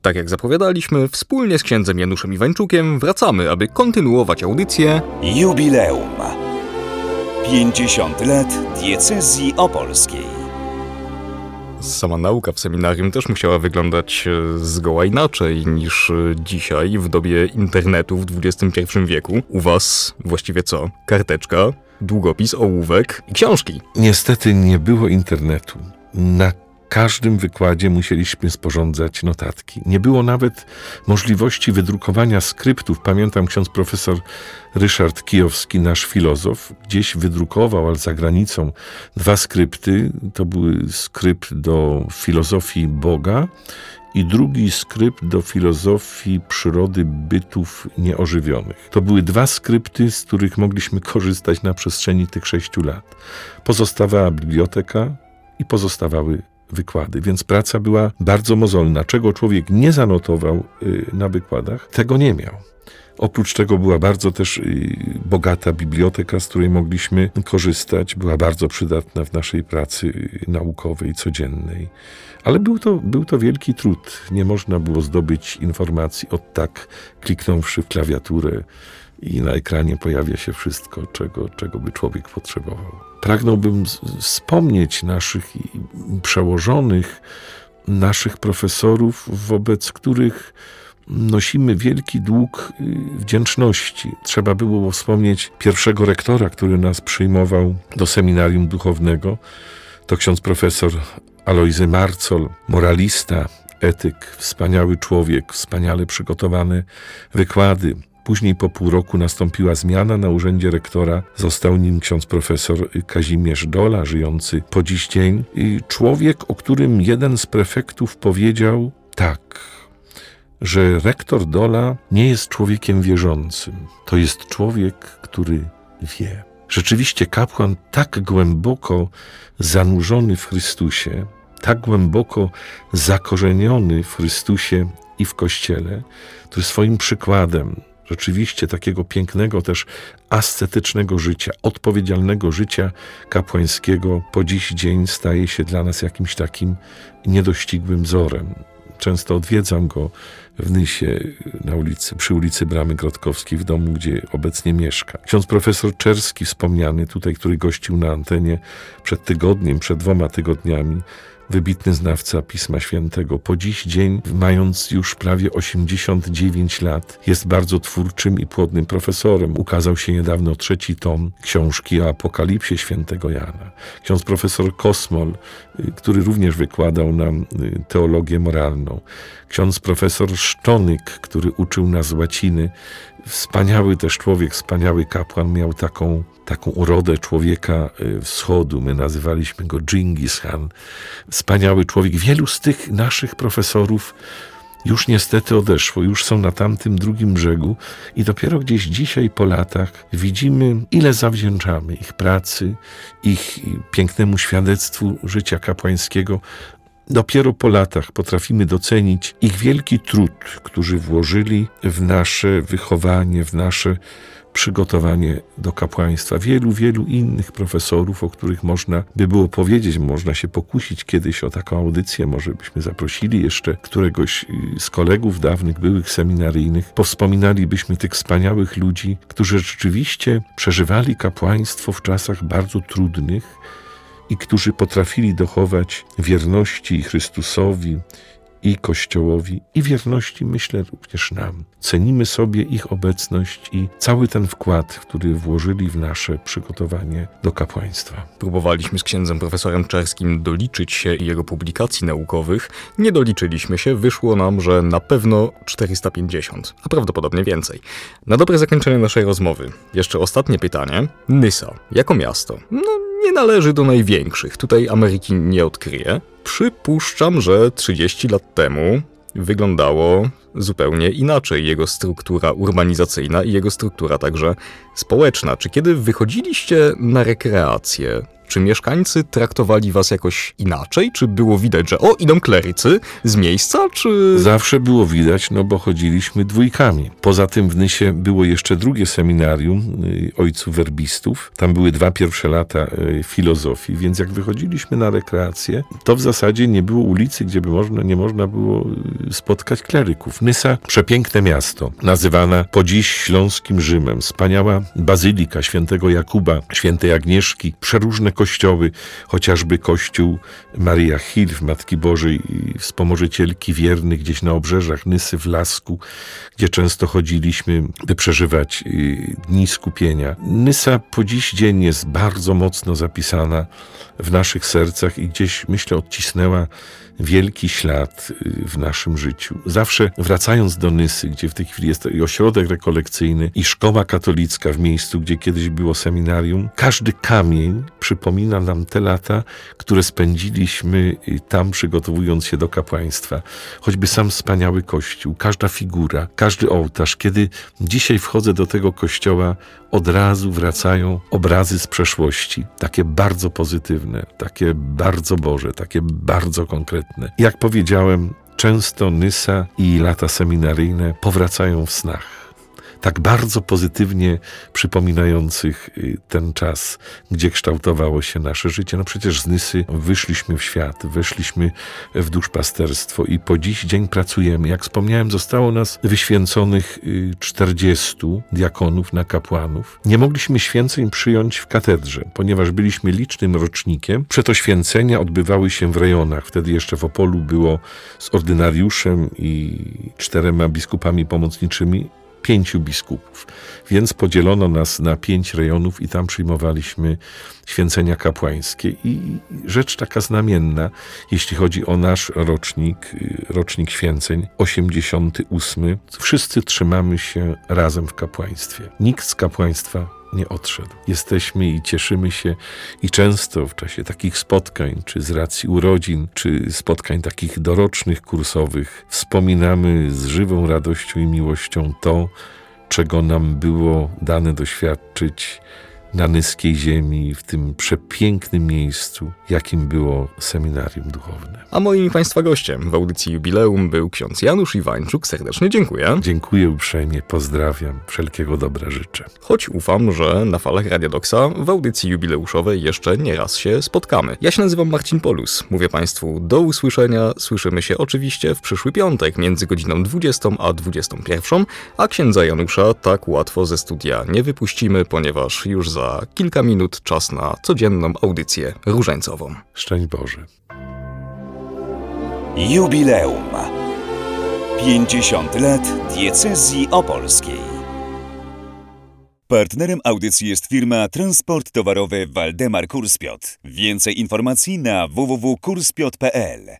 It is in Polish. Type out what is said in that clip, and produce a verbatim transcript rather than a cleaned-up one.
Tak jak zapowiadaliśmy, wspólnie z księdzem Januszem Iwańczukiem wracamy, aby kontynuować audycję Jubileum. pięćdziesiąt lat diecezji opolskiej. Sama nauka w seminarium też musiała wyglądać zgoła inaczej niż dzisiaj, w dobie internetu w dwudziestym pierwszym wieku. U was właściwie co? Karteczka, długopis, ołówek i książki. Niestety nie było internetu. Na każdym wykładzie musieliśmy sporządzać notatki. Nie było nawet możliwości wydrukowania skryptów. Pamiętam, ksiądz profesor Ryszard Kijowski, nasz filozof, gdzieś wydrukował, ale za granicą, dwa skrypty. To był skrypt do filozofii Boga i drugi skrypt do filozofii przyrody bytów nieożywionych. To były dwa skrypty, z których mogliśmy korzystać na przestrzeni tych sześciu lat. Pozostawała biblioteka i pozostawały wykłady, więc praca była bardzo mozolna. Czego człowiek nie zanotował y, na wykładach, tego nie miał. Oprócz tego była bardzo też y, bogata biblioteka, z której mogliśmy korzystać. Była bardzo przydatna w naszej pracy y, naukowej, codziennej. Ale był to, był to wielki trud. Nie można było zdobyć informacji od tak, kliknąwszy w klawiaturę i na ekranie pojawia się wszystko, czego, czego by człowiek potrzebował. Pragnąłbym wspomnieć naszych przełożonych, naszych profesorów, wobec których nosimy wielki dług wdzięczności. Trzeba było wspomnieć pierwszego rektora, który nas przyjmował do seminarium duchownego. To ksiądz profesor Alojzy Marcol, moralista, etyk, wspaniały człowiek, wspaniale przygotowane wykłady. Później po pół roku nastąpiła zmiana na urzędzie rektora. Został nim ksiądz profesor Kazimierz Dola, żyjący po dziś dzień. I człowiek, o którym jeden z prefektów powiedział tak, że rektor Dola nie jest człowiekiem wierzącym. To jest człowiek, który wie. Rzeczywiście kapłan tak głęboko zanurzony w Chrystusie, tak głęboko zakorzeniony w Chrystusie i w Kościele, który swoim przykładem rzeczywiście takiego pięknego też ascetycznego życia, odpowiedzialnego życia kapłańskiego po dziś dzień staje się dla nas jakimś takim niedościgłym wzorem. Często odwiedzam go w Nysie, na ulicy, przy ulicy Bramy Grodkowskiej, w domu, gdzie obecnie mieszka. Ksiądz profesor Czerski, wspomniany tutaj, który gościł na antenie przed tygodniem, przed dwoma tygodniami, wybitny znawca Pisma Świętego. Po dziś dzień, mając już prawie osiemdziesiąt dziewięć lat, jest bardzo twórczym i płodnym profesorem. Ukazał się niedawno trzeci tom książki o Apokalipsie świętego Jana. Ksiądz profesor Kosmol, który również wykładał nam teologię moralną. Ksiądz profesor Sztonyk, który uczył nas łaciny. Wspaniały też człowiek, wspaniały kapłan, miał taką, taką urodę człowieka wschodu. My nazywaliśmy go Dżingis Khan. Wspaniały człowiek. Wielu z tych naszych profesorów już niestety odeszło, już są na tamtym drugim brzegu i dopiero gdzieś dzisiaj po latach widzimy, ile zawdzięczamy ich pracy, ich pięknemu świadectwu życia kapłańskiego. Dopiero po latach potrafimy docenić ich wielki trud, który włożyli w nasze wychowanie, w nasze przygotowanie do kapłaństwa. Wielu, wielu innych profesorów, o których można by było powiedzieć, można się pokusić kiedyś o taką audycję, może byśmy zaprosili jeszcze któregoś z kolegów dawnych, byłych seminaryjnych, powspominalibyśmy tych wspaniałych ludzi, którzy rzeczywiście przeżywali kapłaństwo w czasach bardzo trudnych i którzy potrafili dochować wierności Chrystusowi i Kościołowi i wierności, myślę, również nam. Cenimy sobie ich obecność i cały ten wkład, który włożyli w nasze przygotowanie do kapłaństwa. Próbowaliśmy z księdzem profesorem Czerskim doliczyć się jego publikacji naukowych. Nie doliczyliśmy się, wyszło nam, że na pewno czterysta pięćdziesiąt, a prawdopodobnie więcej. Na dobre zakończenie naszej rozmowy, jeszcze ostatnie pytanie. Nysa, jako miasto, no nie należy do największych, tutaj Ameryki nie odkryje. Przypuszczam, że trzydzieści lat temu wyglądało zupełnie inaczej jego struktura urbanizacyjna i jego struktura także społeczna. Czy kiedy wychodziliście na rekreację, czy mieszkańcy traktowali was jakoś inaczej? Czy było widać, że o, idą klerycy z miejsca, czy... Zawsze było widać, no bo chodziliśmy dwójkami. Poza tym w Nysie było jeszcze drugie seminarium y, ojców werbistów. Tam były dwa pierwsze lata y, filozofii, więc jak wychodziliśmy na rekreację, to w zasadzie nie było ulicy, gdzie by można, nie można było y, spotkać kleryków. Nysa, przepiękne miasto, nazywana po dziś śląskim Rzymem. Wspaniała bazylika świętego Jakuba, świętej Agnieszki, przeróżne kościoły, chociażby kościół Maria Hilf, Matki Bożej, Wspomożycielki Wiernych, gdzieś na obrzeżach Nysy w Lasku, gdzie często chodziliśmy, by przeżywać dni skupienia. Nysa po dziś dzień jest bardzo mocno zapisana w naszych sercach i gdzieś, myślę, odcisnęła wielki ślad w naszym życiu. Zawsze wracając do Nysy, gdzie w tej chwili jest i ośrodek rekolekcyjny, i szkoła katolicka w miejscu, gdzie kiedyś było seminarium, każdy kamień przypomina nam te lata, które spędziliśmy tam, przygotowując się do kapłaństwa. Choćby sam wspaniały kościół, każda figura, każdy ołtarz. Kiedy dzisiaj wchodzę do tego kościoła, od razu wracają obrazy z przeszłości. Takie bardzo pozytywne, takie bardzo Boże, takie bardzo konkretne. Jak powiedziałem, często Nysa i lata seminaryjne powracają w snach. Tak bardzo pozytywnie przypominających ten czas, gdzie kształtowało się nasze życie. No przecież z Nysy wyszliśmy w świat, weszliśmy w duszpasterstwo i po dziś dzień pracujemy. Jak wspomniałem, zostało nas wyświęconych czterdziestu diakonów na kapłanów. Nie mogliśmy święceń przyjąć w katedrze, ponieważ byliśmy licznym rocznikiem. Przeoświęcenia odbywały się w rejonach. Wtedy jeszcze w Opolu było z ordynariuszem i czterema biskupami pomocniczymi pięciu biskupów, więc podzielono nas na pięć rejonów i tam przyjmowaliśmy święcenia kapłańskie. I rzecz taka znamienna, jeśli chodzi o nasz rocznik, rocznik święceń, osiemdziesiąty ósmy, wszyscy trzymamy się razem w kapłaństwie. Nikt z kapłaństwa nie odszedł. Jesteśmy i cieszymy się i często w czasie takich spotkań, czy z racji urodzin, czy spotkań takich dorocznych, kursowych, wspominamy z żywą radością i miłością to, czego nam było dane doświadczyć na nyskiej ziemi, w tym przepięknym miejscu, jakim było seminarium duchowne. A moim i Państwa gościem w audycji Jubileum był ksiądz Janusz Iwańczuk. Serdecznie dziękuję. Dziękuję uprzejmie, pozdrawiam, wszelkiego dobra życzę. Choć ufam, że na falach Radia Doksa w audycji jubileuszowej jeszcze nie raz się spotkamy. Ja się nazywam Marcin Polus. Mówię Państwu do usłyszenia. Słyszymy się oczywiście w przyszły piątek między godziną dwudziestą a dwudziestą pierwszą, a księdza Janusza tak łatwo ze studia nie wypuścimy, ponieważ już za Za kilka minut czas na codzienną audycję różańcową. Szczęść Boże. Jubileum. pięćdziesiąt lat diecezji opolskiej. Partnerem audycji jest firma Transport Towarowy Waldemar Kurspiot. Więcej informacji na w w w kropka kurspiot kropka p l.